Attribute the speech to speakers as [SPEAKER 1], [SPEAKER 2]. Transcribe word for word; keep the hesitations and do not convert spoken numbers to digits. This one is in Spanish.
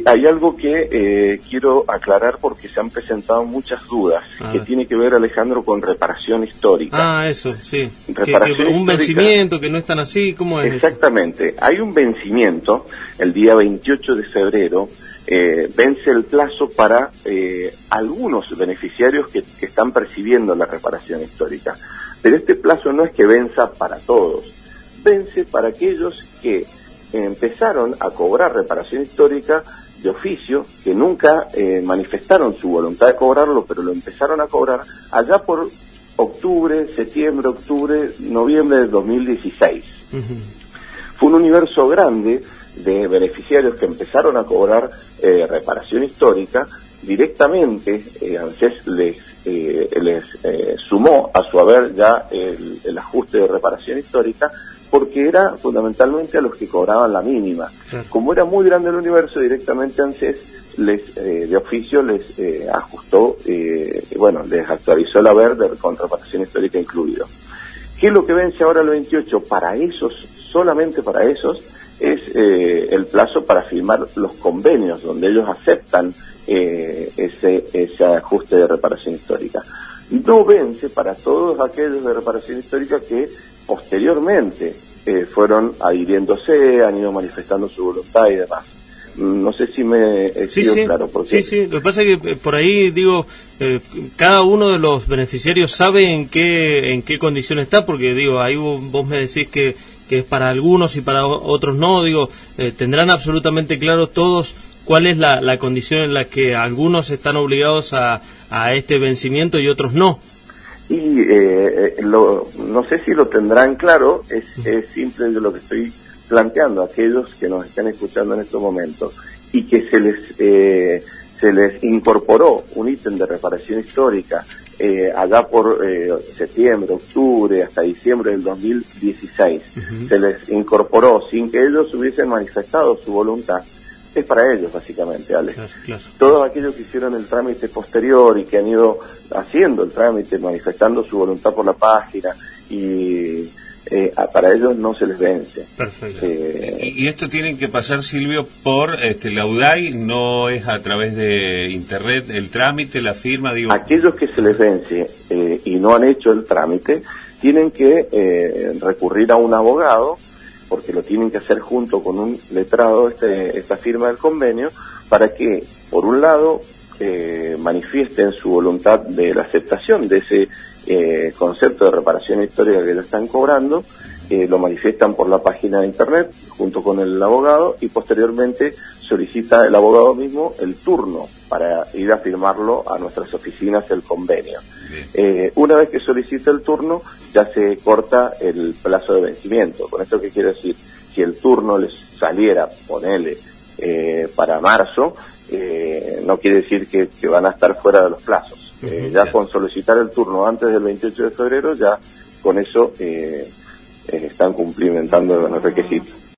[SPEAKER 1] hay algo que eh, quiero aclarar porque se han presentado muchas dudas,
[SPEAKER 2] ah.
[SPEAKER 1] que tiene que ver, Alejandro, con reparación histórica.
[SPEAKER 2] Ah, eso, sí.
[SPEAKER 1] Reparación
[SPEAKER 2] que, que un
[SPEAKER 1] histórica,
[SPEAKER 2] vencimiento, que no es tan así, ¿cómo es?
[SPEAKER 1] Exactamente. Eso? Hay un vencimiento, el día veintiocho de febrero, eh, vence el plazo para eh, algunos beneficiarios que, que están percibiendo la reparación histórica. Pero este plazo no es que venza para todos, vence para aquellos que empezaron a cobrar reparación histórica de oficio, que nunca eh, manifestaron su voluntad de cobrarlo, pero lo empezaron a cobrar allá por octubre, septiembre, octubre, noviembre del dos mil dieciséis. Uh-huh. Fue un universo grande de beneficiarios que empezaron a cobrar eh, reparación histórica. Directamente eh, ANSES les, eh, les eh, sumó a su haber ya el, el ajuste de reparación histórica, porque era fundamentalmente a los que cobraban la mínima. Claro. Como era muy grande el universo, directamente ANSES les, eh, de oficio les eh, ajustó, eh, bueno, les actualizó el haber de, con reparación histórica incluido. ¿Qué es lo que vence ahora el veintiocho? Para esos, solamente para esos, es eh, el plazo para firmar los convenios, donde ellos aceptan eh, ese, ese ajuste de reparación histórica. No vence para todos aquellos de reparación histórica que posteriormente eh, fueron adhiriéndose, han ido manifestando su voluntad y demás. No sé si me he
[SPEAKER 2] sí,
[SPEAKER 1] sido
[SPEAKER 2] sí,
[SPEAKER 1] claro. Porque...
[SPEAKER 2] Sí, sí, lo que pasa es que por ahí, digo, eh, cada uno de los beneficiarios sabe en qué en qué condición está, porque, digo, ahí vos, vos me decís que, que es para algunos y para otros no, digo, eh, tendrán absolutamente claro todos cuál es la, la condición en la que algunos están obligados a, a este vencimiento y otros no.
[SPEAKER 1] Y eh, lo, no sé si lo tendrán claro, es, es simple de lo que estoy planteando a aquellos que nos están escuchando en estos momentos y que se les eh, se les incorporó un ítem de reparación histórica eh, allá por eh, septiembre, octubre, hasta diciembre del dos mil dieciséis. Uh-huh. Se les incorporó sin que ellos hubiesen manifestado su voluntad. Es para ellos, básicamente, Alex. Claro, claro. Todos aquellos que hicieron el trámite posterior y que han ido haciendo el trámite, manifestando su voluntad por la página, y eh, para ellos no se les vence.
[SPEAKER 3] Perfecto. Eh, y, y esto tienen que pasar, Silvio, por este, la U D A I, no es a través de Internet el trámite, la firma, digo...
[SPEAKER 1] Aquellos que se les vence eh, y no han hecho el trámite, tienen que eh, recurrir a un abogado, porque lo tienen que hacer junto con un letrado, este, esta firma del convenio, para que, por un lado, eh, manifiesten su voluntad de la aceptación de ese eh, concepto de reparación histórica que lo están cobrando, eh, lo manifiestan por la página de Internet, junto con el abogado, y posteriormente solicita el abogado mismo el turno para ir a firmarlo a nuestras oficinas el convenio. Eh, una vez que solicita el turno, ya se corta el plazo de vencimiento. ¿Con esto qué quiere decir? Si el turno les saliera, ponele, eh, para marzo, eh, no quiere decir que, que van a estar fuera de los plazos. Eh, ya con solicitar el turno antes del veintiocho de febrero, ya con eso eh, eh, están cumplimentando los requisitos.